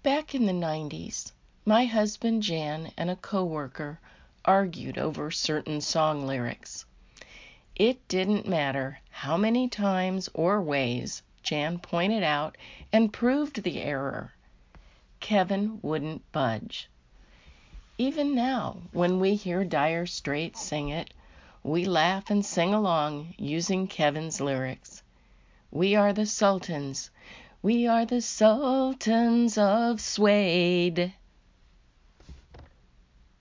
Back in the 90s, my husband Jan and a coworker argued over certain song lyrics. It didn't matter how many times or ways Jan pointed out and proved the error. Kevin wouldn't budge. Even now, when we hear Dire Straits sing it, we laugh and sing along using Kevin's lyrics. We are the Sultans. We are the Sultans of Suede.